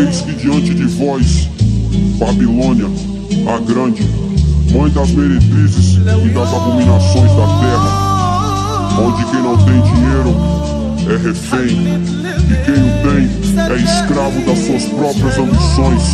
Eis que diante de vós, Babilônia, a grande, mãe das meretrizes e das abominações da terra, onde quem não tem dinheiro é refém, e quem o tem é escravo das suas próprias ambições.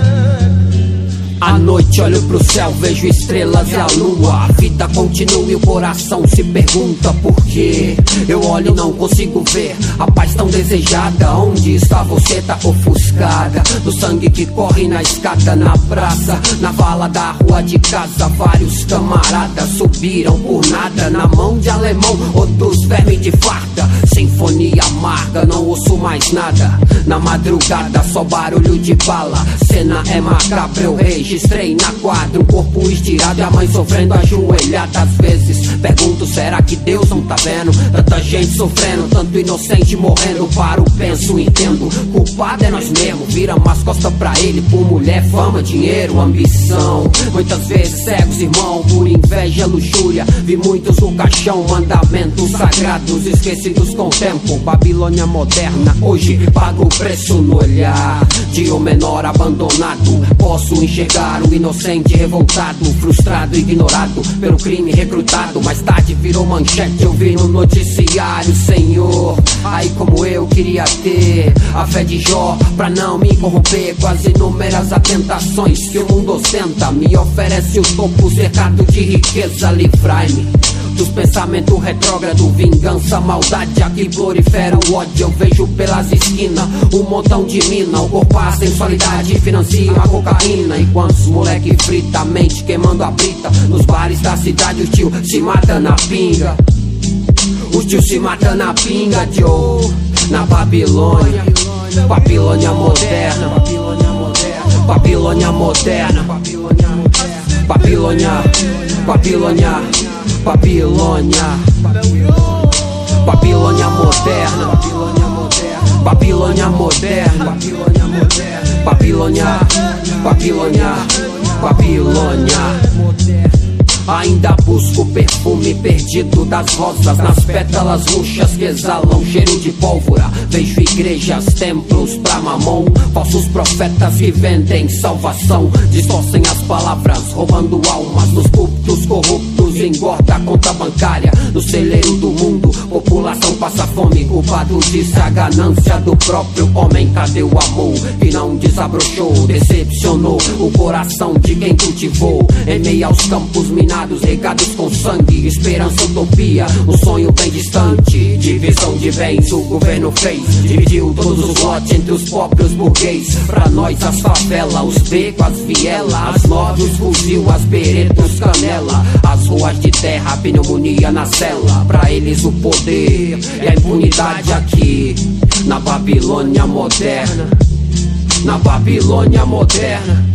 À noite olho pro céu, vejo estrelas e a lua. A vida continua e o coração se pergunta por quê. Eu olho e não consigo ver a paz tão desejada. Onde está você? Tá ofuscada do sangue que corre na escada, na praça, na vala da rua de casa. Vários camaradas subiram por nada, na mão de alemão ou dos vermes de farda. Sinfonia amarga, não ouço mais nada. Na madrugada só barulho de bala. Cena é macabra, eu registrei na quadra um corpo estirado e a mãe sofrendo ajoelhada. Às vezes pergunto, será que Deus não tá vendo? Tanta gente sofrendo, tanto inocente morrendo. Paro, penso, entendo, culpado é nós mesmo. Viramos as costas pra ele por mulher, fama, dinheiro, ambição. Muitas vezes cegos, irmão, por inveja, luxúria. Vi muitos no caixão, mandamentos sagrados esquecidos com o tempo. Babilônia moderna, hoje pago o preço no olhar de um menor abandonado. Posso enxergar o inocente revoltado, frustrado, ignorado pelo crime recrutado. Mais tarde virou manchete, eu vi no noticiário. Senhor, aí como eu queria ter a fé de Jó pra não me corromper com as inúmeras tentações que o mundo ostenta. Me oferece o topo cercado de riqueza, livrai-me dos pensamentos retrógrados, vingança, maldade. Aqui prolifera o ódio, eu vejo pelas esquinas um montão de mina. O corpo, a sensualidade financia a cocaína, enquanto os moleque frita a mente queimando a brita. Nos bares da cidade o tio se mata na pinga. O tio se mata na pinga, Joe. Na Babilônia, Babilônia moderna, Babilônia moderna, Babilônia, Babilônia, Babilônia, Babilônia moderna, Babilônia moderna, Babilônia, Babilônia, Babilônia. Ainda busco o perfume perdido das rosas, nas pétalas murchas que exalam cheiro de pólvora. Vejo igrejas, templos pra mamon, falsos profetas que vendem salvação. Distorcem as palavras, roubando almas nos púlpitos corruptos. Engorda a conta bancária no celeiro do mundo. População passa fome, culpado disso a ganância do próprio homem. Cadê o amor que não desabrochou? Decepcionou o coração de quem cultivou. Em meio aos campos minados, regados com sangue, esperança, utopia, um sonho bem distante. Divisão de bens o governo fez, dividiu todos os lotes entre os próprios burguês. Pra nós as favelas, os becos, as vielas, as nove, os fuzil, as beretos, canela, as ruas de terra, pneumonia na cela. Pra eles o poder e a impunidade aqui na Babilônia moderna, na Babilônia moderna,